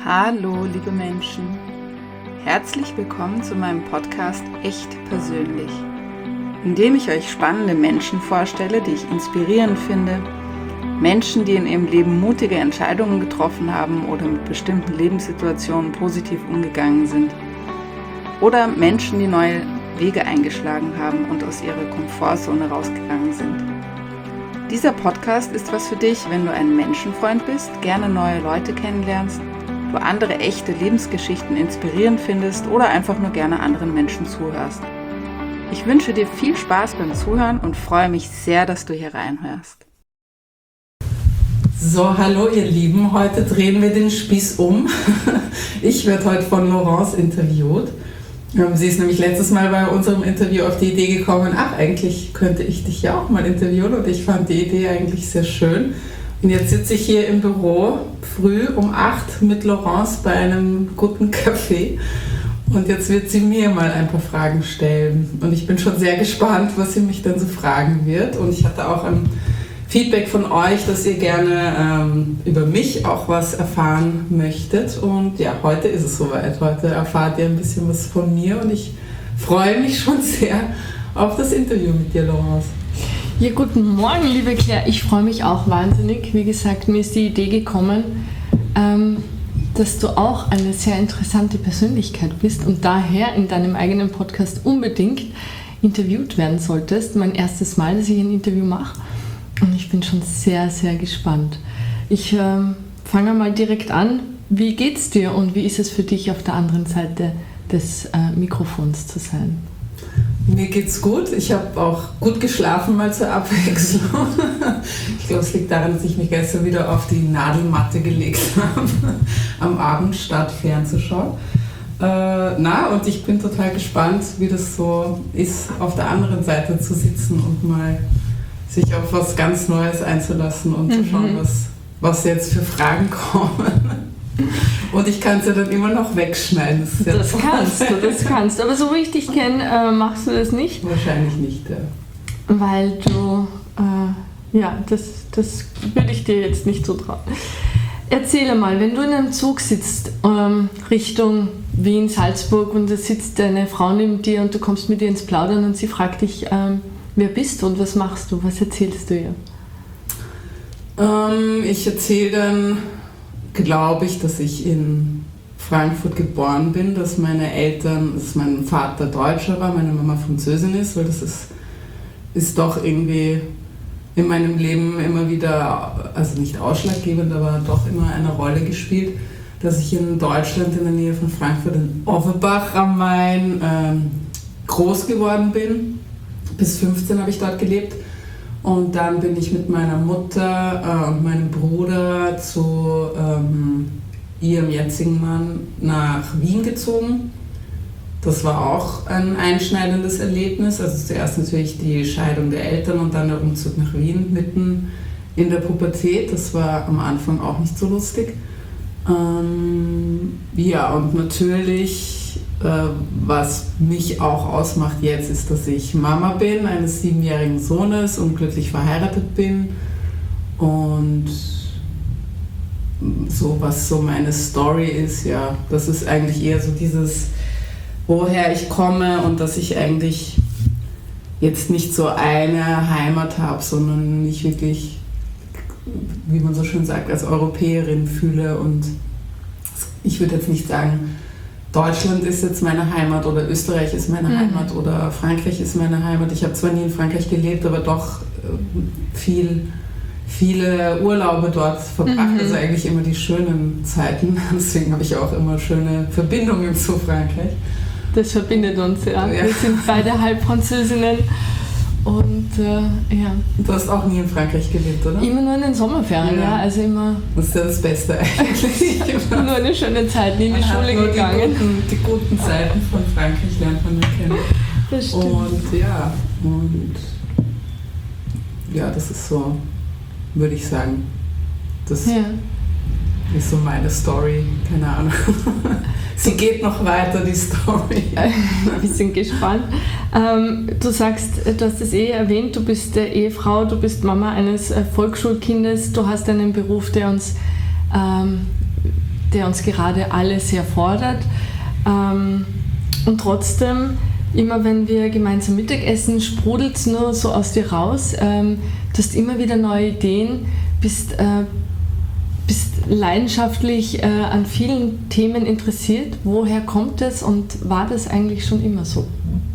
Hallo, liebe Menschen. Herzlich willkommen zu meinem Podcast Echt Persönlich, in dem ich euch spannende Menschen vorstelle, die ich inspirierend finde, Menschen, die in ihrem Leben mutige Entscheidungen getroffen haben oder mit bestimmten Lebenssituationen positiv umgegangen sind, oder Menschen, die neue Wege eingeschlagen haben und aus ihrer Komfortzone rausgegangen sind. Dieser Podcast ist was für dich, wenn du ein Menschenfreund bist, gerne neue Leute kennenlernst, du andere echte Lebensgeschichten inspirierend findest oder einfach nur gerne anderen Menschen zuhörst. Ich wünsche dir viel Spaß beim Zuhören und freue mich sehr, dass du hier reinhörst. So, hallo ihr Lieben, heute drehen wir den Spieß um. Ich werde heute von Laurence interviewt. Sie ist nämlich letztes Mal bei unserem Interview auf die Idee gekommen, eigentlich könnte ich dich ja auch mal interviewen, und ich fand die Idee eigentlich sehr schön. Und jetzt sitze ich hier im Büro früh um 8 mit Laurence bei einem guten Kaffee, und jetzt wird sie mir mal ein paar Fragen stellen. Und ich bin schon sehr gespannt, was sie mich dann so fragen wird. Und ich hatte auch ein Feedback von euch, dass ihr gerne über mich auch was erfahren möchtet. Und ja, heute ist es soweit. Heute erfahrt ihr ein bisschen was von mir, und ich freue mich schon sehr auf das Interview mit dir, Laurence. Ja, guten Morgen, liebe Claire. Ich freue mich auch wahnsinnig. Wie gesagt, mir ist die Idee gekommen, dass du auch eine sehr interessante Persönlichkeit bist und daher in deinem eigenen Podcast unbedingt interviewt werden solltest. Mein erstes Mal, dass ich ein Interview mache, und ich bin schon sehr, sehr gespannt. Ich fange mal direkt an. Wie geht's dir und wie ist es für dich, auf der anderen Seite des Mikrofons zu sein? Mir geht's gut. Ich habe auch gut geschlafen, mal zur Abwechslung. Ich glaube, es liegt daran, dass ich mich gestern wieder auf die Nadelmatte gelegt habe, am Abend statt fernzuschauen. Und ich bin total gespannt, wie das so ist, auf der anderen Seite zu sitzen und mal sich auf was ganz Neues einzulassen und zu schauen, was jetzt für Fragen kommen. Und ich kann es ja dann immer noch wegschneiden. Das kannst du. Aber so wie ich dich kenne, machst du das nicht. Wahrscheinlich nicht, ja. Weil du, das würde ich dir jetzt nicht so trauen. Erzähle mal, wenn du in einem Zug sitzt, Richtung Wien, Salzburg, und da sitzt deine Frau neben dir und du kommst mit ihr ins Plaudern und sie fragt dich, wer bist du und was machst du? Was erzählst du ihr? Ich erzähle dann, glaube ich, dass ich in Frankfurt geboren bin, dass meine Eltern, dass mein Vater Deutscher war, meine Mama Französin ist, weil das ist doch irgendwie in meinem Leben immer wieder, also nicht ausschlaggebend, aber doch immer eine Rolle gespielt, dass ich in Deutschland in der Nähe von Frankfurt in Offenbach am Main groß geworden bin. Bis 15 habe ich dort gelebt. Und dann bin ich mit meiner Mutter und meinem Bruder zu ihrem jetzigen Mann nach Wien gezogen. Das war auch ein einschneidendes Erlebnis. Also zuerst natürlich die Scheidung der Eltern und dann der Umzug nach Wien mitten in der Pubertät. Das war am Anfang auch nicht so lustig. Und natürlich, was mich auch ausmacht jetzt, ist, dass ich Mama bin, eines 7-jährigen Sohnes, und glücklich verheiratet bin. Und so, was so meine Story ist, ja, das ist eigentlich eher so dieses, woher ich komme, und dass ich eigentlich jetzt nicht so eine Heimat habe, sondern mich wirklich, wie man so schön sagt, als Europäerin fühle. Und ich würde jetzt nicht sagen, Deutschland ist jetzt meine Heimat oder Österreich ist meine Heimat oder Frankreich ist meine Heimat. Ich habe zwar nie in Frankreich gelebt, aber doch viele Urlaube dort verbracht, also eigentlich immer die schönen Zeiten. Deswegen habe ich auch immer schöne Verbindungen zu Frankreich. Das verbindet uns, ja. Wir sind beide Halbfranzösinnen. Und Du hast auch nie in Frankreich gelebt, oder? Immer nur in den Sommerferien, ja. Also immer. Das ist ja das Beste eigentlich. Nur eine schöne Zeit, nie in die Schule gegangen. Die guten Seiten von Frankreich lernt man ja kennen. Das stimmt. Und das ist so, würde ich sagen. Das ist so meine Story, keine Ahnung. Sie geht noch weiter, die Story. Wir sind gespannt. Du sagst, du hast es erwähnt, du bist Ehefrau, du bist Mama eines Volksschulkindes, du hast einen Beruf, der der uns gerade alle sehr fordert. Und trotzdem, immer wenn wir gemeinsam Mittag essen, sprudelt es nur so aus dir raus. Du hast immer wieder neue Ideen, bist leidenschaftlich an vielen Themen interessiert. Woher kommt es und war das eigentlich schon immer so?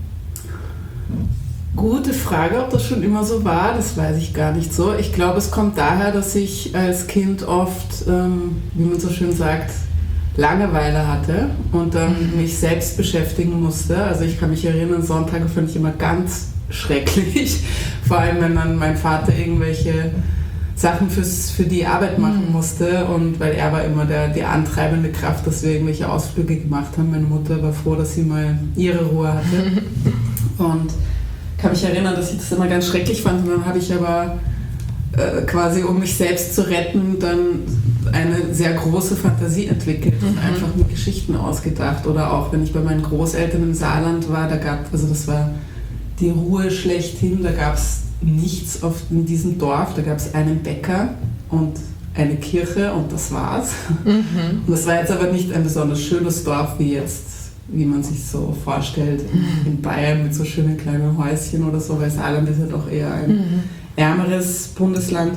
Gute Frage, ob das schon immer so war, das weiß ich gar nicht so. Ich glaube, es kommt daher, dass ich als Kind oft, wie man so schön sagt, Langeweile hatte und dann mich selbst beschäftigen musste. Also ich kann mich erinnern, Sonntage fand ich immer ganz schrecklich, vor allem wenn dann mein Vater irgendwelche Sachen für die Arbeit machen musste, und weil er war immer die antreibende Kraft, dass wir irgendwelche Ausflüge gemacht haben. Meine Mutter war froh, dass sie mal ihre Ruhe hatte. Und ich kann mich erinnern, dass ich das immer ganz schrecklich fand, und dann habe ich aber quasi, um mich selbst zu retten, dann eine sehr große Fantasie entwickelt und einfach mir Geschichten ausgedacht. Oder auch, wenn ich bei meinen Großeltern im Saarland war, das war die Ruhe schlechthin, da gab es nichts in diesem Dorf, da gab es einen Bäcker und eine Kirche und das war's. Und das war jetzt aber nicht ein besonders schönes Dorf wie man sich so vorstellt in Bayern mit so schönen kleinen Häuschen oder so, weil Saarland ist ja doch eher ein ärmeres Bundesland.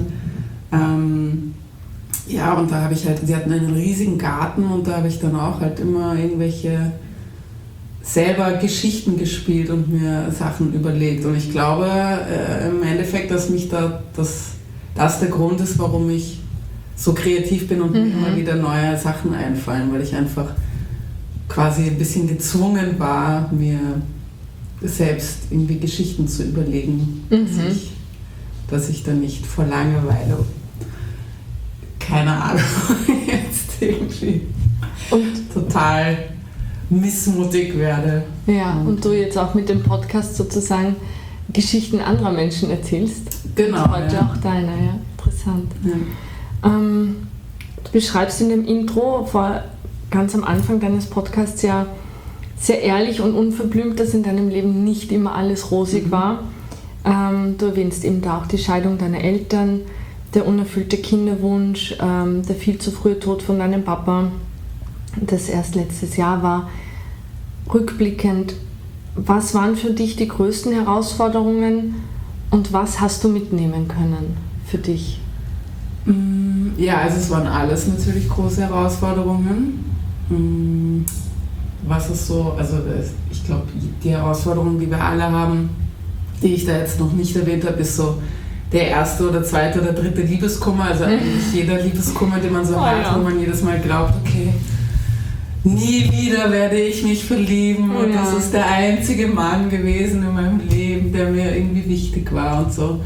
Ja, und da habe ich sie hatten einen riesigen Garten, und da habe ich dann auch halt immer irgendwelche selber Geschichten gespielt und mir Sachen überlegt. Und ich glaube im Endeffekt, dass mich das der Grund ist, warum ich so kreativ bin und mir immer wieder neue Sachen einfallen, weil ich einfach quasi ein bisschen gezwungen war, mir selbst irgendwie Geschichten zu überlegen, dass ich dann nicht vor Langeweile, keine Ahnung, jetzt irgendwie total missmutig werde. Ja, und du jetzt auch mit dem Podcast sozusagen Geschichten anderer Menschen erzählst. Genau. Und heute auch deiner, ja. Interessant. Ja. Du beschreibst in dem Intro ganz am Anfang deines Podcasts ja sehr ehrlich und unverblümt, dass in deinem Leben nicht immer alles rosig war. Du erwähnst eben da auch die Scheidung deiner Eltern, der unerfüllte Kinderwunsch, der viel zu frühe Tod von deinem Papa, das erst letztes Jahr war. Rückblickend, was waren für dich die größten Herausforderungen und was hast du mitnehmen können für dich? Ja, also es waren alles natürlich große Herausforderungen. Was ist so, also ich glaube, die Herausforderungen, die wir alle haben, die ich da jetzt noch nicht erwähnt habe, ist so der erste oder zweite oder dritte Liebeskummer, also eigentlich jeder Liebeskummer, den man so hat, wo man jedes Mal glaubt, okay, nie wieder werde ich mich verlieben und das ist der einzige Mann gewesen in meinem Leben, der mir irgendwie wichtig war und so.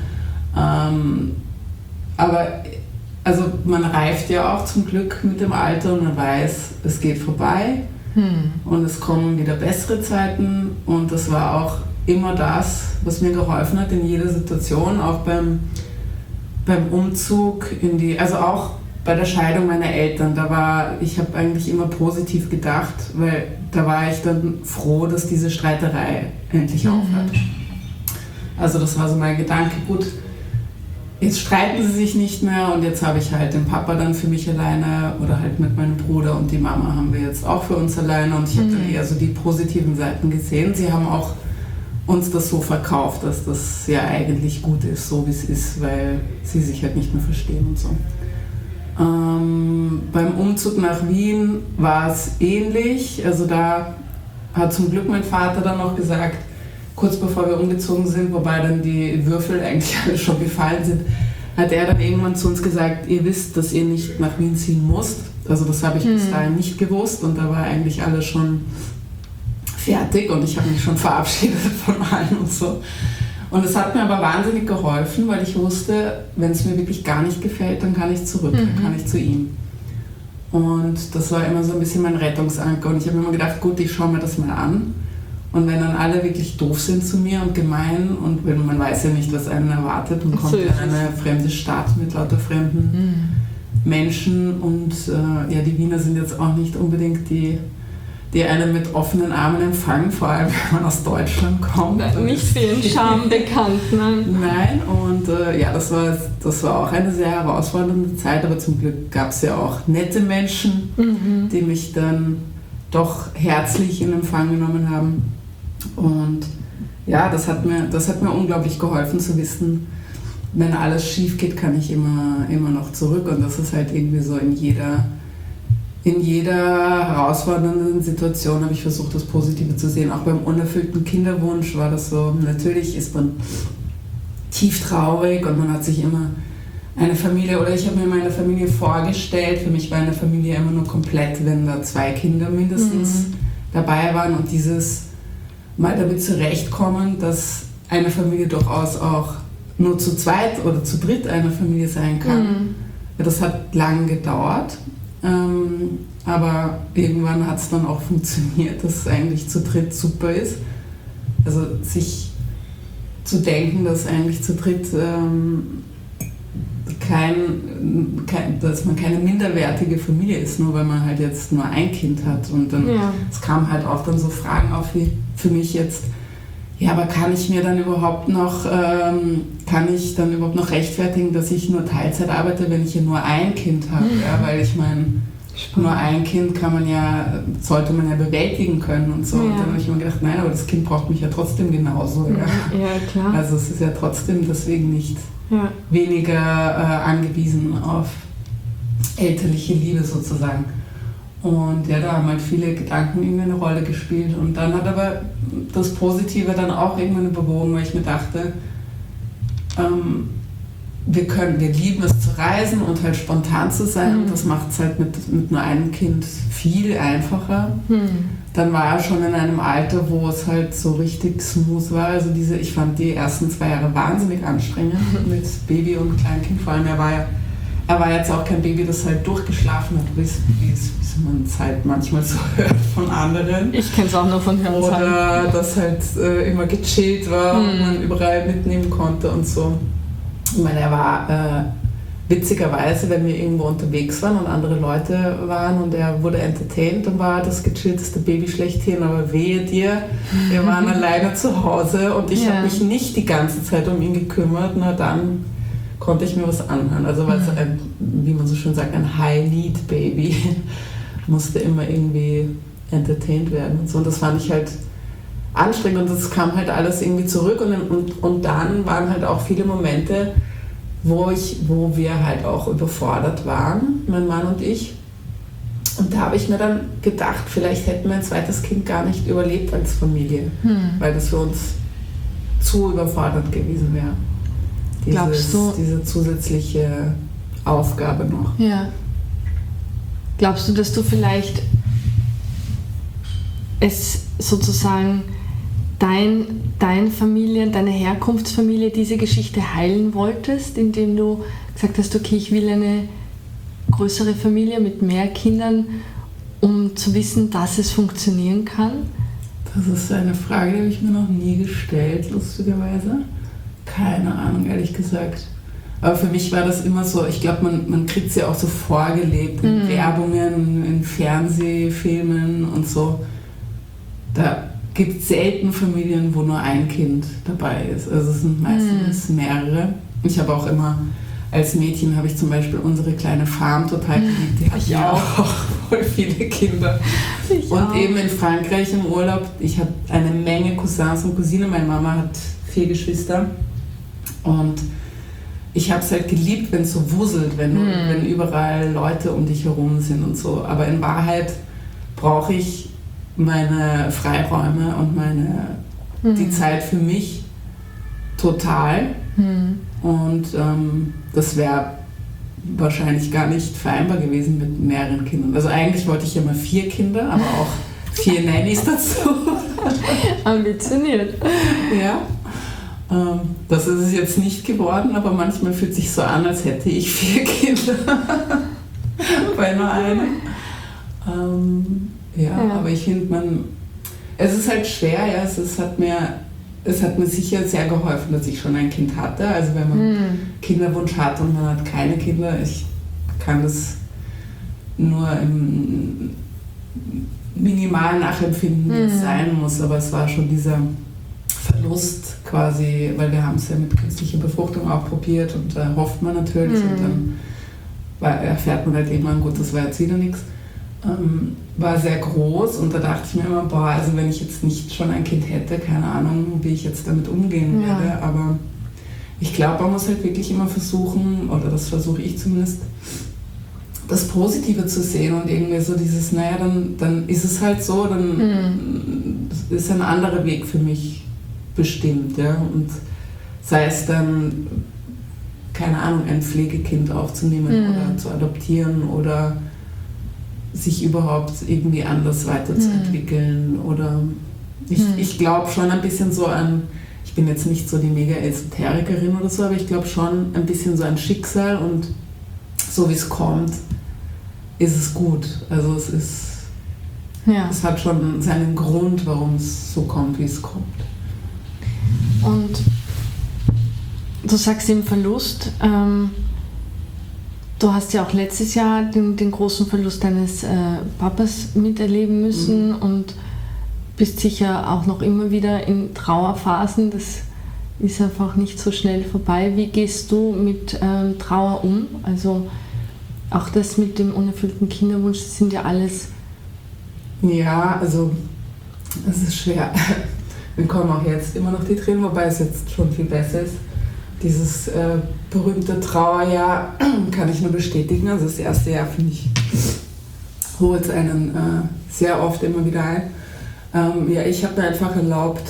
Aber also man reift ja auch zum Glück mit dem Alter und man weiß, es geht vorbei und es kommen wieder bessere Zeiten, und das war auch immer das, was mir geholfen hat in jeder Situation, auch beim Umzug also auch bei der Scheidung meiner Eltern, ich habe eigentlich immer positiv gedacht, weil da war ich dann froh, dass diese Streiterei endlich aufhört. Also das war so mein Gedanke, gut, jetzt streiten sie sich nicht mehr und jetzt habe ich halt den Papa dann für mich alleine oder halt mit meinem Bruder, und die Mama haben wir jetzt auch für uns alleine, und ich habe dann eher so die positiven Seiten gesehen. Sie haben auch uns das so verkauft, dass das ja eigentlich gut ist, so wie es ist, weil sie sich halt nicht mehr verstehen und so. Beim Umzug nach Wien war es ähnlich, also da hat zum Glück mein Vater dann noch gesagt, kurz bevor wir umgezogen sind, wobei dann die Würfel eigentlich alle schon gefallen sind, hat er dann irgendwann zu uns gesagt, ihr wisst, dass ihr nicht nach Wien ziehen müsst. Also das habe ich bis dahin nicht gewusst, und da war eigentlich alles schon fertig und ich habe mich schon verabschiedet von allen und so. Und es hat mir aber wahnsinnig geholfen, weil ich wusste, wenn es mir wirklich gar nicht gefällt, dann kann ich zurück, dann kann ich zu ihm. Und das war immer so ein bisschen mein Rettungsanker, und ich habe mir immer gedacht, gut, ich schaue mir das mal an. Und wenn dann alle wirklich doof sind zu mir und gemein, und wenn man weiß ja nicht, was einen erwartet, und kommt in eine fremde Stadt mit lauter fremden Menschen, und die Wiener sind jetzt auch nicht unbedingt die die einen mit offenen Armen empfangen, vor allem wenn man aus Deutschland kommt. Nicht für ihren Charme bekannt, nein. Nein, und das war auch eine sehr herausfordernde Zeit, aber zum Glück gab es ja auch nette Menschen, die mich dann doch herzlich in Empfang genommen haben. Und ja, das hat mir unglaublich geholfen zu wissen, wenn alles schief geht, kann ich immer noch zurück. Und das ist halt irgendwie so in jeder herausfordernden Situation habe ich versucht, das Positive zu sehen. Auch beim unerfüllten Kinderwunsch war das so. Natürlich ist man tief traurig und man hat sich immer eine Familie, oder ich habe mir meine Familie vorgestellt. Für mich war eine Familie immer nur komplett, wenn da 2 Kinder mindestens dabei waren. Und dieses mal damit zurechtkommen, dass eine Familie durchaus auch nur zu zweit oder zu dritt eine Familie sein kann. Ja, das hat lang gedauert. Aber irgendwann hat es dann auch funktioniert, dass es eigentlich zu dritt super ist. Also sich zu denken, dass eigentlich zu dritt dass man keine minderwertige Familie ist, nur weil man halt jetzt nur ein Kind hat. Und dann es kamen halt auch dann so Fragen auf wie für mich jetzt, ja, aber kann ich dann überhaupt noch rechtfertigen, dass ich nur Teilzeit arbeite, wenn ich ja nur ein Kind habe? Ja, weil ich meine, nur ein Kind sollte man ja bewältigen können und so. Ja. Und dann habe ich mir gedacht, nein, aber das Kind braucht mich ja trotzdem genauso. Ja, ja klar. Also es ist ja trotzdem deswegen nicht weniger angewiesen auf elterliche Liebe sozusagen. Und ja, da haben halt viele Gedanken irgendwie eine Rolle gespielt. Und dann hat aber das Positive dann auch irgendwann überwogen, weil ich mir dachte, wir lieben es zu reisen und halt spontan zu sein. Und das macht es halt mit nur einem Kind viel einfacher. Dann war er schon in einem Alter, wo es halt so richtig smooth war. Also ich fand die ersten 2 Jahre wahnsinnig anstrengend mit Baby und Kleinkind. Vor allem, er war jetzt auch kein Baby, das halt durchgeschlafen hat, wie man es halt manchmal so hört von anderen. Ich kenne es auch nur von Hören. Oder das halt immer gechillt war und man überall mitnehmen konnte und so. Ich meine, er war witzigerweise, wenn wir irgendwo unterwegs waren und andere Leute waren und er wurde entertained, dann war er das gechillteste Baby schlechthin, aber wehe dir, wir waren alleine zu Hause und ich habe mich nicht die ganze Zeit um ihn gekümmert, na dann konnte ich mir was anhören. Also weil es wie man so schön sagt, ein High-Need-Baby musste immer irgendwie entertained werden und so. Und das fand ich halt anstrengend und das kam halt alles irgendwie zurück und dann waren halt auch viele Momente, wo wir halt auch überfordert waren, mein Mann und ich. Und da habe ich mir dann gedacht, vielleicht hätten wir ein zweites Kind gar nicht überlebt als Familie, weil das für uns zu überfordernd gewesen wäre. Diese zusätzliche Aufgabe noch. Ja. Glaubst du, dass du vielleicht es sozusagen deine Familie, deine Herkunftsfamilie diese Geschichte heilen wolltest, indem du gesagt hast, okay, ich will eine größere Familie mit mehr Kindern, um zu wissen, dass es funktionieren kann? Das ist eine Frage, die habe ich mir noch nie gestellt, lustigerweise. Keine Ahnung, ehrlich gesagt. Aber für mich war das immer so, ich glaube, man kriegt es ja auch so vorgelebt in Werbungen, in Fernsehfilmen und so. Da gibt es selten Familien, wo nur ein Kind dabei ist. Also es sind meistens mehrere. Ich habe auch immer, als Mädchen habe ich zum Beispiel unsere kleine Farm total geliebt. Die hat ja auch voll viele Kinder. Und eben in Frankreich im Urlaub, ich habe eine Menge Cousins und Cousinen. Meine Mama hat 4 Geschwister. Und ich habe es halt geliebt, wenn es so wuselt, wenn überall Leute um dich herum sind und so. Aber in Wahrheit brauche ich meine Freiräume und die Zeit für mich total. Und das wäre wahrscheinlich gar nicht vereinbar gewesen mit mehreren Kindern. Also eigentlich wollte ich ja mal 4 Kinder, aber auch 4 Nannies dazu. Ambitioniert. Ja. Das ist es jetzt nicht geworden, aber manchmal fühlt es sich so an, als hätte ich 4 Kinder bei nur einem. Aber ich finde, es ist halt schwer, ja, es hat mir sicher sehr geholfen, dass ich schon ein Kind hatte. Also wenn man Kinderwunsch hat und man hat keine Kinder, ich kann das nur minimal nachempfinden, wie es sein muss, aber es war schon dieser Verlust quasi, weil wir haben es ja mit künstlicher Befruchtung auch probiert und da hofft man natürlich und dann erfährt man halt irgendwann, gut, das war jetzt wieder nichts. War sehr groß und da dachte ich mir immer, boah, also wenn ich jetzt nicht schon ein Kind hätte, keine Ahnung, wie ich jetzt damit umgehen werde, aber ich glaube, man muss halt wirklich immer versuchen, oder das versuche ich zumindest, das Positive zu sehen und irgendwie so dieses, naja, dann ist es halt so, dann ist ein anderer Weg für mich bestimmt, ja, und sei es dann, keine Ahnung, ein Pflegekind aufzunehmen oder zu adoptieren oder sich überhaupt irgendwie anders weiterzuentwickeln oder ich glaube schon ein bisschen so an, ich bin jetzt nicht so die mega Esoterikerin oder so, aber ich glaube schon ein bisschen so ein Schicksal und so wie es kommt, ist es gut. Also es hat schon seinen Grund, warum es so kommt, wie es kommt. Und du sagst im Verlust, du hast ja auch letztes Jahr den großen Verlust deines Papas miterleben müssen und bist sicher auch noch immer wieder in Trauerphasen. Das ist einfach nicht so schnell vorbei. Wie gehst du mit Trauer um? Also auch das mit dem unerfüllten Kinderwunsch, das sind ja alles... Ja, also es ist schwer. Mir kommen auch jetzt immer noch die Tränen, wobei es jetzt schon viel besser ist. Dieses berühmte Trauerjahr kann ich nur bestätigen. Also das erste Jahr, finde ich, holt einen sehr oft immer wieder ein. Ich habe mir einfach erlaubt,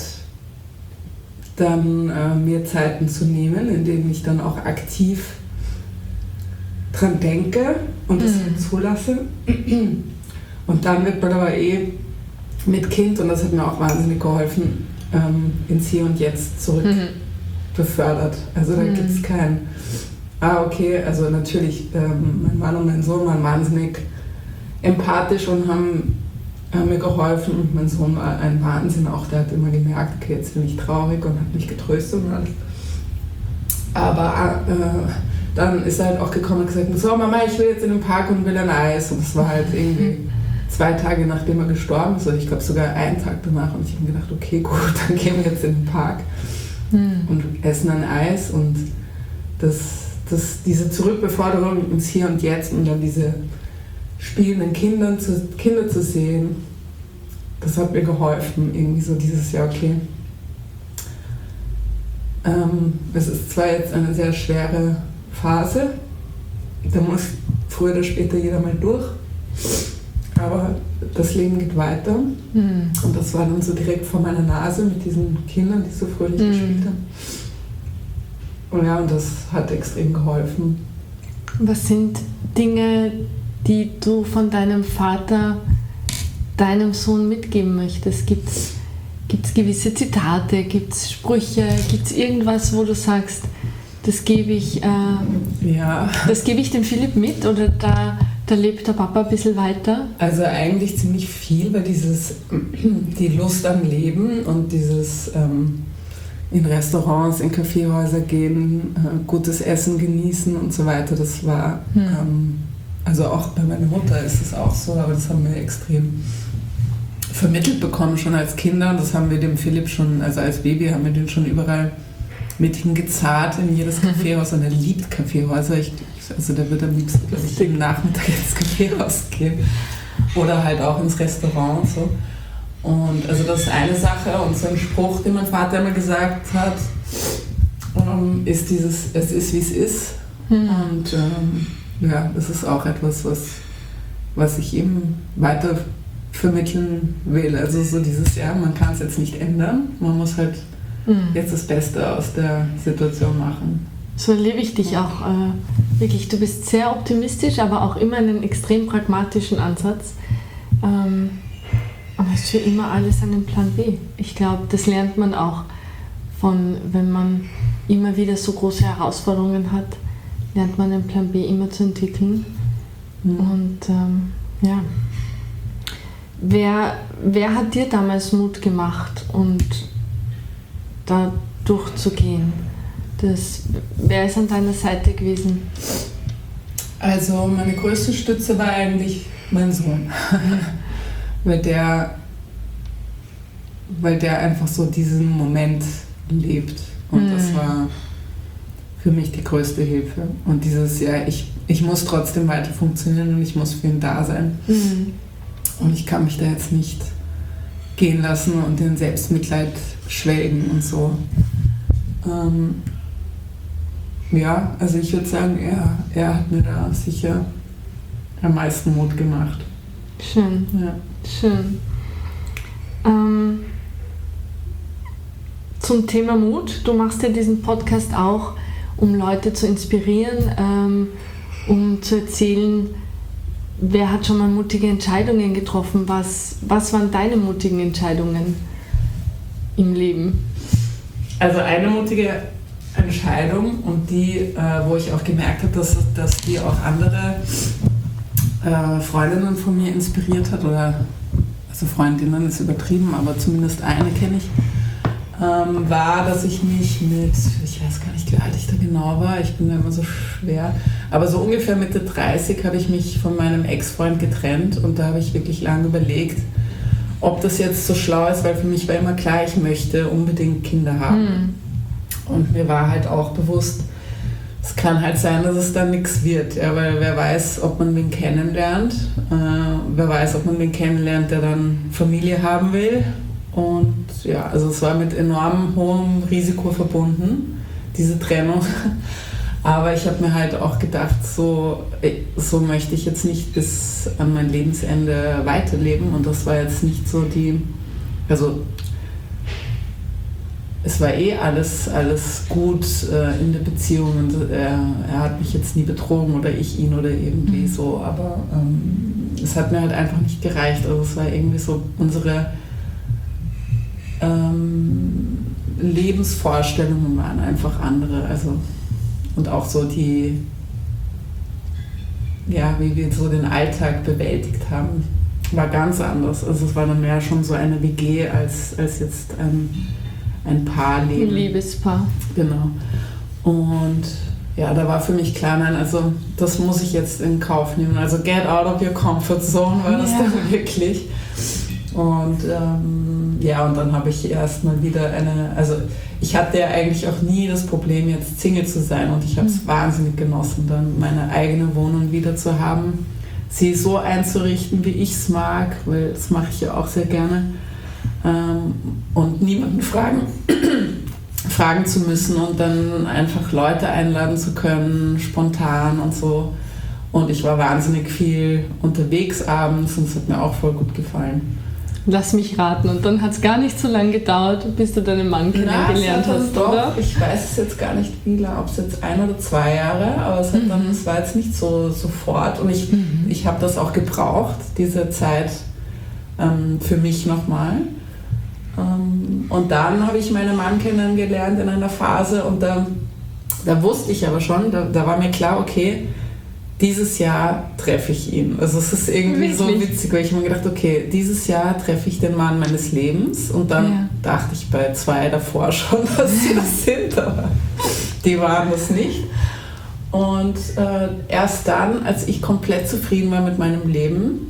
dann mir Zeiten zu nehmen, in denen ich dann auch aktiv dran denke und es halt zulasse. Und dann wird man aber mit Kind, und das hat mir auch wahnsinnig geholfen, ins Hier und Jetzt zurück befördert. Also da gibt es kein, okay, also natürlich, mein Mann und mein Sohn waren wahnsinnig empathisch und haben mir geholfen und mein Sohn war ein Wahnsinn auch, der hat immer gemerkt, okay, jetzt bin ich traurig und hat mich getröstet und alles. Aber dann ist er halt auch gekommen und gesagt, so Mama, ich will jetzt in den Park und will ein Eis. Und das war halt irgendwie 2 Tage nachdem er gestorben ist, oder ich glaube sogar einen Tag danach. Und ich habe mir gedacht, okay, gut, dann gehen wir jetzt in den Park und essen ein Eis. Und diese Zurückbeforderung ins Hier und Jetzt und dann diese spielenden Kinder zu sehen, das hat mir geholfen, irgendwie so dieses Jahr, okay. Es ist zwar jetzt eine sehr schwere Phase, da muss früher oder später jeder mal durch, aber das Leben geht weiter und das war dann so direkt vor meiner Nase mit diesen Kindern, die so fröhlich gespielt haben. Und ja, und das hat extrem geholfen. Was sind Dinge, die du von deinem Vater deinem Sohn mitgeben möchtest? Gibt es gewisse Zitate, gibt es Sprüche, gibt es irgendwas, wo du sagst, das gebe ich dem Philipp mit oder da lebt der Papa ein bisschen weiter? Also eigentlich ziemlich viel, weil die Lust am Leben und dieses in Restaurants, in Kaffeehäuser gehen, gutes Essen genießen und so weiter, das war, also auch bei meiner Mutter ist es auch so, aber das haben wir extrem vermittelt bekommen, schon als Kinder. Das haben wir dem Philipp schon, also als Baby haben wir den schon überall mit hingezahlt in jedes Kaffeehaus und er liebt Kaffeehäuser. Also der wird am liebsten, glaube ich, jeden Nachmittag ins Kaffeehaus gehen oder halt auch ins Restaurant. So. Und also das ist eine Sache und so ein Spruch, den mein Vater immer gesagt hat, ist dieses, es ist wie es ist. Und das ist auch etwas, was ich ihm weiter vermitteln will. Also so dieses, man kann es jetzt nicht ändern, man muss halt jetzt das Beste aus der Situation machen. So erlebe ich dich auch wirklich. Du bist sehr optimistisch, aber auch immer einen extrem pragmatischen Ansatz. Und hast für immer alles einen Plan B. Ich glaube, das lernt man auch wenn man immer wieder so große Herausforderungen hat, lernt man einen Plan B immer zu entwickeln. Und wer hat dir damals Mut gemacht und da durchzugehen? Wer ist an deiner Seite gewesen? Also meine größte Stütze war eigentlich mein Sohn. weil der einfach so diesen Moment lebt. Und das war für mich die größte Hilfe. Und dieses, ich muss trotzdem weiter funktionieren und ich muss für ihn da sein. Und ich kann mich da jetzt nicht gehen lassen und in Selbstmitleid schwelgen und so. Also ich würde sagen, er hat mir da sicher am meisten Mut gemacht. Schön. Ja. Schön. Zum Thema Mut. Du machst ja diesen Podcast auch, um Leute zu inspirieren, um zu erzählen, wer hat schon mal mutige Entscheidungen getroffen? Was waren deine mutigen Entscheidungen im Leben? Also eine mutige Entscheidung und die, wo ich auch gemerkt habe, dass die auch andere Freundinnen von mir inspiriert hat, also Freundinnen ist übertrieben, aber zumindest eine kenne ich, war, dass ich mich ich weiß gar nicht, wie alt ich da genau war, ich bin da immer so schwer, aber so ungefähr Mitte 30 habe ich mich von meinem Ex-Freund getrennt und da habe ich wirklich lange überlegt, ob das jetzt so schlau ist, weil für mich war immer klar, ich möchte unbedingt Kinder haben. Und mir war halt auch bewusst, es kann halt sein, dass es dann nichts wird, weil wer weiß, ob man wen kennenlernt, wer weiß, ob man wen kennenlernt, der dann Familie haben will. Und also es war mit enorm hohem Risiko verbunden, diese Trennung. Aber ich habe mir halt auch gedacht, so möchte ich jetzt nicht bis an mein Lebensende weiterleben. Und das war jetzt nicht so es war alles gut in der Beziehung und er hat mich jetzt nie betrogen oder ich ihn oder irgendwie so. Aber es hat mir halt einfach nicht gereicht. Also es war irgendwie so unsere Lebensvorstellungen waren einfach andere, also und auch so wie wir so den Alltag bewältigt haben, war ganz anders. Also es war dann mehr schon so eine WG als jetzt ein Paarleben. Ein Liebespaar. Genau. Und da war für mich klar, nein, also das muss ich jetzt in Kauf nehmen. Also get out of your comfort zone war das dann wirklich. Und und dann habe ich erstmal wieder ich hatte ja eigentlich auch nie das Problem, jetzt Single zu sein und ich habe es wahnsinnig genossen, dann meine eigene Wohnung wieder zu haben, sie so einzurichten, wie ich es mag, weil das mache ich ja auch sehr gerne, und niemanden fragen zu müssen und dann einfach Leute einladen zu können, spontan und so. Und ich war wahnsinnig viel unterwegs abends und es hat mir auch voll gut gefallen. Lass mich raten. Und dann hat es gar nicht so lange gedauert, bis du deinen Mann kennengelernt hast, doch, oder? Ich weiß es jetzt gar nicht, wie lange, ob es jetzt 1 oder 2 Jahre, aber es war jetzt nicht so sofort. Und ich habe das auch gebraucht, diese Zeit für mich nochmal. Und dann habe ich meinen Mann kennengelernt in einer Phase und da wusste ich aber schon, da war mir klar, okay, dieses Jahr treffe ich ihn. Also es ist irgendwie so witzig, weil ich mir gedacht, okay, dieses Jahr treffe ich den Mann meines Lebens und dann dachte ich bei 2 davor schon, dass sie das sind, aber die waren das nicht. Und erst dann, als ich komplett zufrieden war mit meinem Leben,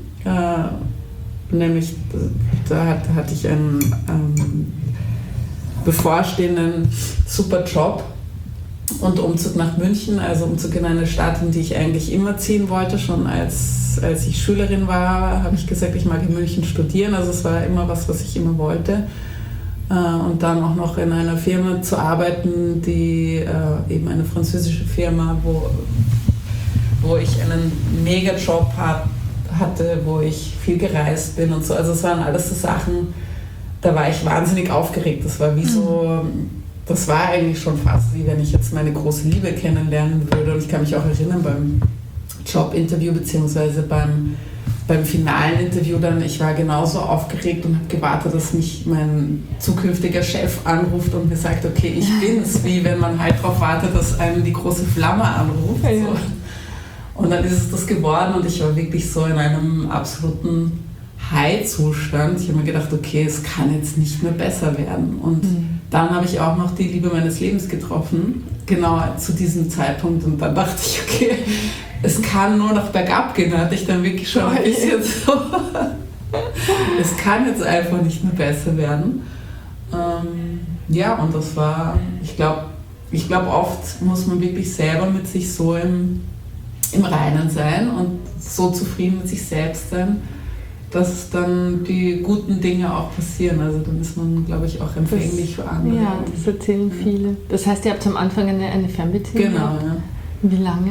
nämlich da hatte ich einen bevorstehenden super Job und Umzug nach München, also Umzug in eine Stadt, in die ich eigentlich immer ziehen wollte. Schon als ich Schülerin war, habe ich gesagt, ich mag in München studieren. Also es war immer was ich immer wollte. Und dann auch noch in einer Firma zu arbeiten, die eben eine französische Firma, wo ich einen Mega-Job hatte, wo ich viel gereist bin und so. Also es waren alles so Sachen, da war ich wahnsinnig aufgeregt. Das war wie so... Das war eigentlich schon fast wie wenn ich jetzt meine große Liebe kennenlernen würde. Und ich kann mich auch erinnern beim Jobinterview beziehungsweise beim finalen Interview dann, ich war genauso aufgeregt und habe gewartet, dass mich mein zukünftiger Chef anruft und mir sagt, okay, ich bin's, wie wenn man halt darauf wartet, dass einem die große Flamme anruft. Ja. So. Und dann ist es das geworden und ich war wirklich so in einem absoluten High-Zustand. Ich habe mir gedacht, okay, es kann jetzt nicht mehr besser werden. Und dann habe ich auch noch die Liebe meines Lebens getroffen, genau zu diesem Zeitpunkt. Und dann dachte ich, okay, es kann nur noch bergab gehen. Da hatte ich dann wirklich schon ein bisschen so Es kann jetzt einfach nicht mehr besser werden. Ja, und das war, ich glaube, oft muss man wirklich selber mit sich so im Reinen sein und so zufrieden mit sich selbst sein, dass dann die guten Dinge auch passieren. Also dann ist man, glaube ich, auch empfänglich für andere. Ja, das erzählen viele. Das heißt, ihr habt am Anfang eine Fernbeziehung gehabt? Genau, ja. Wie lange?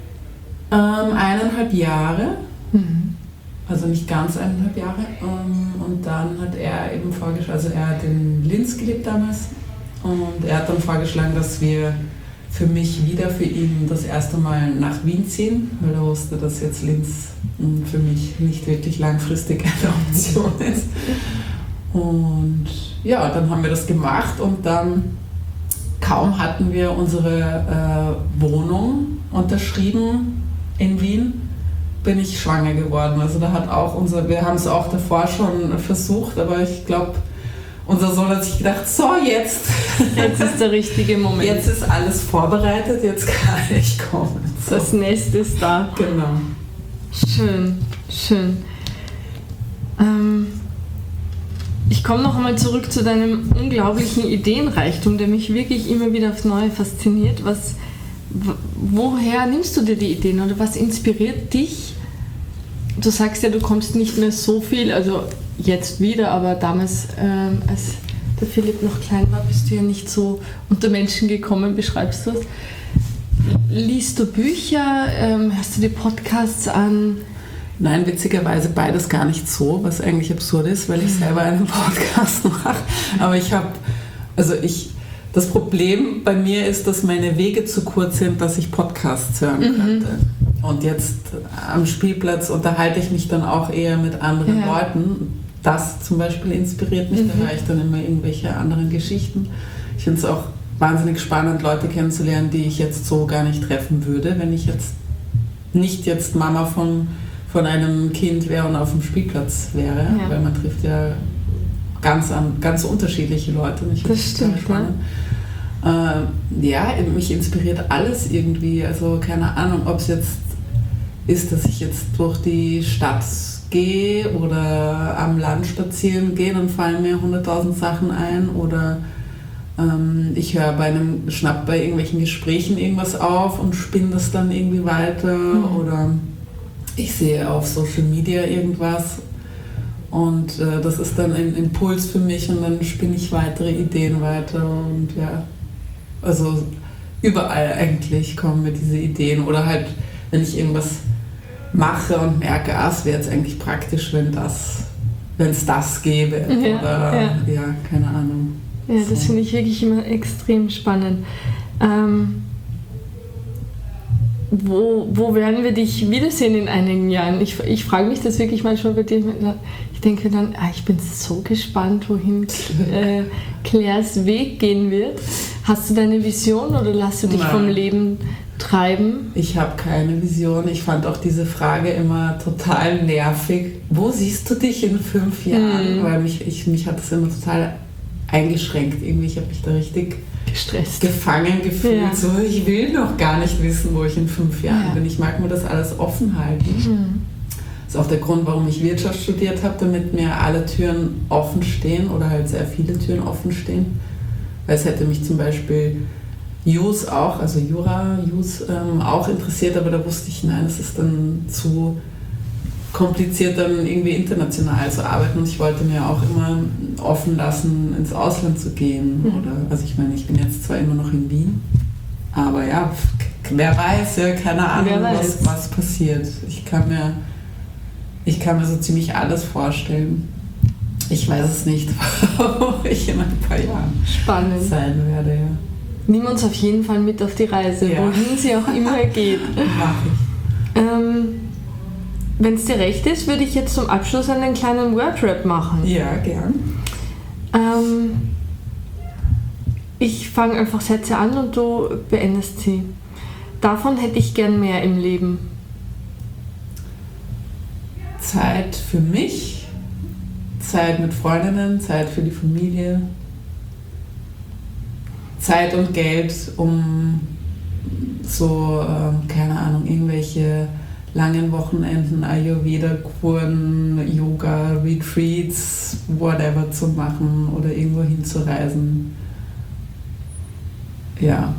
1,5 Jahre. Mhm. Also nicht ganz 1,5 Jahre. Und dann hat er eben vorgeschlagen, also er hat in Linz gelebt damals, und er hat dann vorgeschlagen, dass wir für ihn das erste Mal nach Wien ziehen, weil er wusste, dass jetzt Linz für mich nicht wirklich langfristig eine Option ist. Und ja, dann haben wir das gemacht, und dann kaum hatten wir unsere Wohnung unterschrieben in Wien, bin ich schwanger geworden. Also da hat auch wir haben es auch davor schon versucht, aber ich glaube, unser Sohn hat sich gedacht, so jetzt. Jetzt ist der richtige Moment. Jetzt ist alles vorbereitet, jetzt kann ich kommen. So. Das Nest ist da. Genau. Schön, schön. Ich komme noch einmal zurück zu deinem unglaublichen Ideenreichtum, der mich wirklich immer wieder aufs Neue fasziniert. Woher nimmst du dir die Ideen oder was inspiriert dich? Du sagst ja, du kommst nicht mehr so viel, also jetzt wieder, aber damals, als der Philipp noch klein war, bist du ja nicht so unter Menschen gekommen, beschreibst du es. Liest du Bücher? Hörst du die Podcasts an? Nein, witzigerweise beides gar nicht so, was eigentlich absurd ist, weil ich selber einen Podcast mache. Aber das Problem bei mir ist, dass meine Wege zu kurz sind, dass ich Podcasts hören könnte. Und jetzt am Spielplatz unterhalte ich mich dann auch eher mit anderen Leuten. Das zum Beispiel inspiriert mich, da höre ich dann immer irgendwelche anderen Geschichten. Ich finde es auch wahnsinnig spannend, Leute kennenzulernen, die ich jetzt so gar nicht treffen würde, wenn ich jetzt nicht Mama von einem Kind wäre und auf dem Spielplatz wäre. Ja. Weil man trifft ja ganz unterschiedliche Leute. Und ich das stimmt, ja. Mich inspiriert alles irgendwie. Also keine Ahnung, ob es jetzt ist, dass ich jetzt durch die Stadt gehe oder am Land spazieren gehe, dann fallen mir 100.000 Sachen ein, oder ich höre schnapp bei irgendwelchen Gesprächen irgendwas auf und spinne das dann irgendwie weiter, oder ich sehe auf Social Media irgendwas und das ist dann ein Impuls für mich, und dann spinne ich weitere Ideen weiter, und ja, also überall eigentlich kommen mir diese Ideen, oder halt, wenn ich irgendwas mache und merke, es wäre jetzt eigentlich praktisch, wenn es das gäbe. Oder keine Ahnung. Ja, das finde ich wirklich immer extrem spannend. Wo werden wir dich wiedersehen in einigen Jahren? Ich frage mich das wirklich manchmal bei dir. Ich denke dann, ich bin so gespannt, wohin Claires Weg gehen wird. Hast du deine Vision oder lässt du dich vom Leben treiben? Ich habe keine Vision. Ich fand auch diese Frage immer total nervig. Wo siehst du dich in 5 Jahren? Weil mich hat das immer total eingeschränkt. Irgendwie, ich habe mich da richtig gestresst, gefangen gefühlt. Ja. So, ich will noch gar nicht wissen, wo ich in 5 Jahren bin. Ich mag mir das alles offen halten. Das ist auch der Grund, warum ich Wirtschaft studiert habe, damit mir alle Türen offen stehen, oder halt sehr viele Türen offen stehen. Weil es hätte mich zum Beispiel Jus auch, also Jura, auch interessiert, aber da wusste ich, nein, es ist dann zu kompliziert, dann irgendwie international zu arbeiten, und ich wollte mir auch immer offen lassen, ins Ausland zu gehen. Also ich meine, ich bin jetzt zwar immer noch in Wien, aber ja, wer weiß, keine Ahnung, was passiert. Ich kann mir so ziemlich alles vorstellen. Ich weiß es nicht, wo ich in ein paar Jahren sein werde. Ja. Nimm uns auf jeden Fall mit auf die Reise, wohin sie auch immer geht. Mach ich. Wenn es dir recht ist, würde ich jetzt zum Abschluss einen kleinen Wordrap machen. Ja, gern. Ich fange einfach Sätze an und du beendest sie. Davon hätte ich gern mehr im Leben. Zeit für mich, Zeit mit Freundinnen, Zeit für die Familie, Zeit und Geld, um so, keine Ahnung, irgendwelche langen Wochenenden Ayurveda-Kuren, Yoga, Retreats, whatever zu machen oder irgendwo hinzureisen. Ja.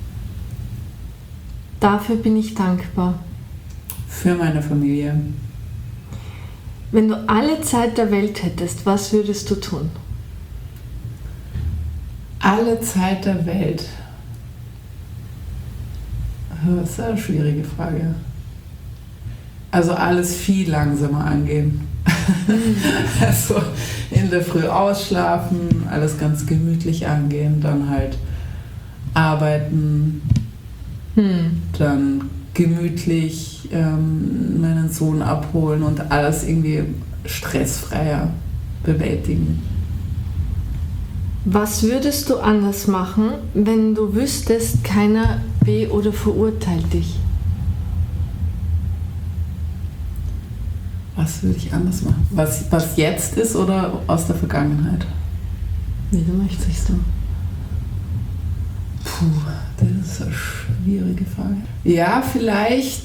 Dafür bin ich dankbar. Für meine Familie. Wenn du alle Zeit der Welt hättest, was würdest du tun? Alle Zeit der Welt. Das ist eine schwierige Frage. Also alles viel langsamer angehen. Also in der Früh ausschlafen, alles ganz gemütlich angehen, dann halt arbeiten, dann gemütlich meinen Sohn abholen und alles irgendwie stressfreier bewältigen. Was würdest du anders machen, wenn du wüsstest, keiner be- oder verurteilt dich? Was würde ich anders machen? Was jetzt ist oder aus der Vergangenheit? Wie du möchtest du. Puh, das ist eine schwierige Frage. Ja, vielleicht,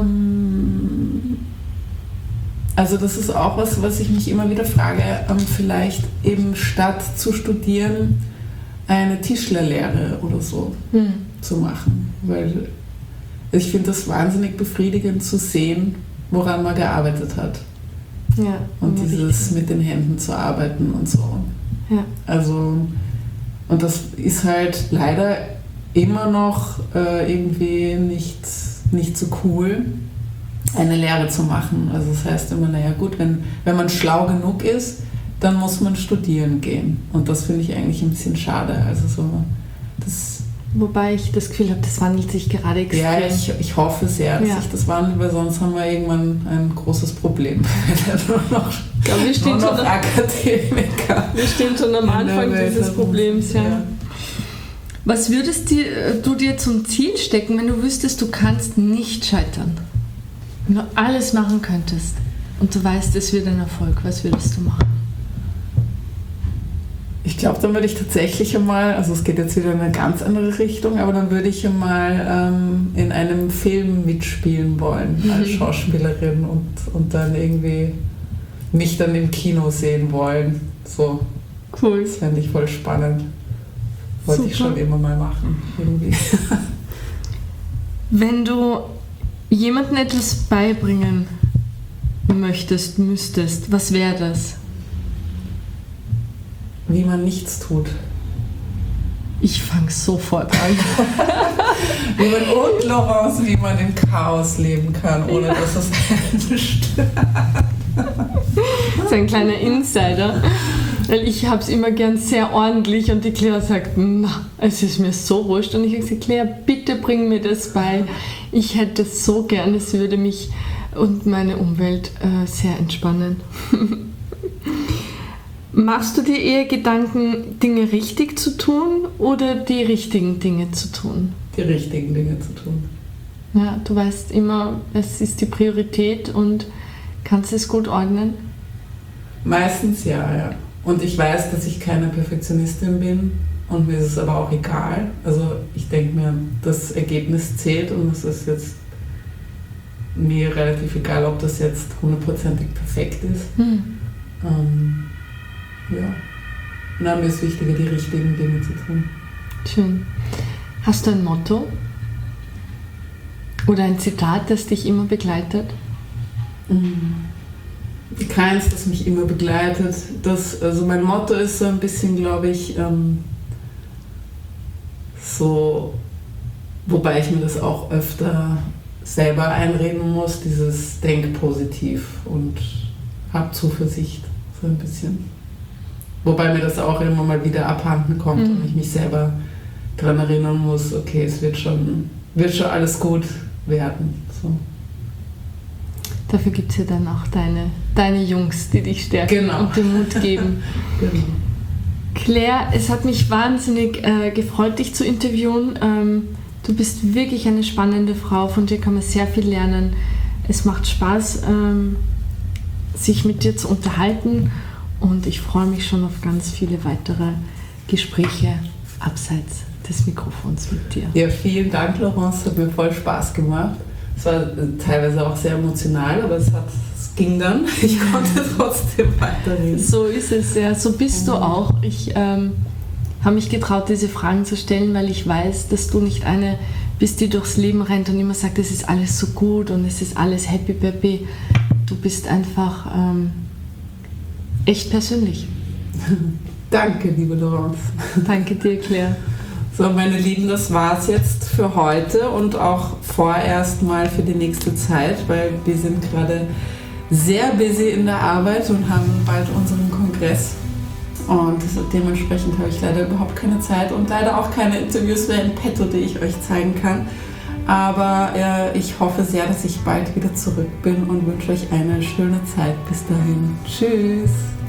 also das ist auch was ich mich immer wieder frage, vielleicht eben statt zu studieren eine Tischlerlehre oder so zu machen. Weil ich finde das wahnsinnig befriedigend zu sehen, woran man gearbeitet hat. Ja, und dieses richtig. mit den Händen zu arbeiten und so. Ja. Also, und das ist halt leider immer noch irgendwie nicht so cool, eine Lehre zu machen. Also das heißt immer, naja gut, wenn man schlau genug ist, dann muss man studieren gehen. Und das finde ich eigentlich ein bisschen schade. Also so, das... Wobei ich das Gefühl habe, das wandelt sich gerade extrem. Ja, ich hoffe sehr, dass sich das wandelt, weil sonst haben wir irgendwann ein großes Problem. nur noch Akademiker. Wir stehen schon am Anfang dieses Problems, ja. Was würdest du dir zum Ziel stecken, wenn du wüsstest, du kannst nicht scheitern? Wenn du alles machen könntest und du weißt, es wird ein Erfolg, was würdest du machen? Ich glaube, dann würde ich tatsächlich einmal, also es geht jetzt wieder in eine ganz andere Richtung, aber dann würde ich einmal in einem Film mitspielen wollen als Schauspielerin und dann irgendwie mich dann im Kino sehen wollen. So. Cool. Das fände ich voll spannend. Wollte ich schon immer mal machen. Irgendwie. Wenn du jemandem etwas beibringen müsstest, was wäre das? Wie man nichts tut. Ich fange sofort an. Und Laurence, wie man im Chaos leben kann, ohne dass es einen stört. Das ist ein kleiner Insider. Weil ich habe es immer gern sehr ordentlich und die Claire sagt, na, es ist mir so wurscht. Und ich habe gesagt, Claire, bitte bring mir das bei. Ich hätte es so gern, es würde mich und meine Umwelt sehr entspannen. Machst du dir eher Gedanken, Dinge richtig zu tun oder die richtigen Dinge zu tun? Die richtigen Dinge zu tun. Ja, du weißt immer, es ist die Priorität und kannst es gut ordnen? Meistens ja. Und ich weiß, dass ich keine Perfektionistin bin und mir ist es aber auch egal. Also ich denke mir, das Ergebnis zählt und es ist jetzt mir relativ egal, ob das jetzt 100%ig perfekt ist. Ja. Na, mir ist wichtiger, die richtigen Dinge zu tun. Schön. Hast du ein Motto? Oder ein Zitat, das dich immer begleitet? Keins, das mich immer begleitet. Also mein Motto ist so ein bisschen, glaube ich, so, wobei ich mir das auch öfter selber einreden muss, dieses Denk positiv und hab Zuversicht, so ein bisschen. Wobei mir das auch immer mal wieder abhanden kommt und ich mich selber daran erinnern muss, okay, es wird schon alles gut werden. So. Dafür gibt es ja dann auch deine Jungs, die dich stärken und den Mut geben. Genau. Claire, es hat mich wahnsinnig gefreut, dich zu interviewen. Du bist wirklich eine spannende Frau, von dir kann man sehr viel lernen. Es macht Spaß, sich mit dir zu unterhalten und ich freue mich schon auf ganz viele weitere Gespräche abseits des Mikrofons mit dir. Ja, vielen Dank, Laurence, hat mir voll Spaß gemacht Es war teilweise auch sehr emotional, aber es ging dann. Ich konnte trotzdem weiterreden. So ist es, ja. So bist du auch. Ich habe mich getraut, diese Fragen zu stellen, weil ich weiß, dass du nicht eine bist, die durchs Leben rennt und immer sagt, es ist alles so gut und es ist alles happy peppy. Du bist einfach echt persönlich. Danke, liebe Laurence. Danke dir, Claire. So, meine Lieben, das war's jetzt für heute und auch vorerst mal für die nächste Zeit, weil wir sind gerade sehr busy in der Arbeit und haben bald unseren Kongress. Und dementsprechend habe ich leider überhaupt keine Zeit und leider auch keine Interviews mehr in petto, die ich euch zeigen kann. Aber ich hoffe sehr, dass ich bald wieder zurück bin und wünsche euch eine schöne Zeit. Bis dahin. Tschüss.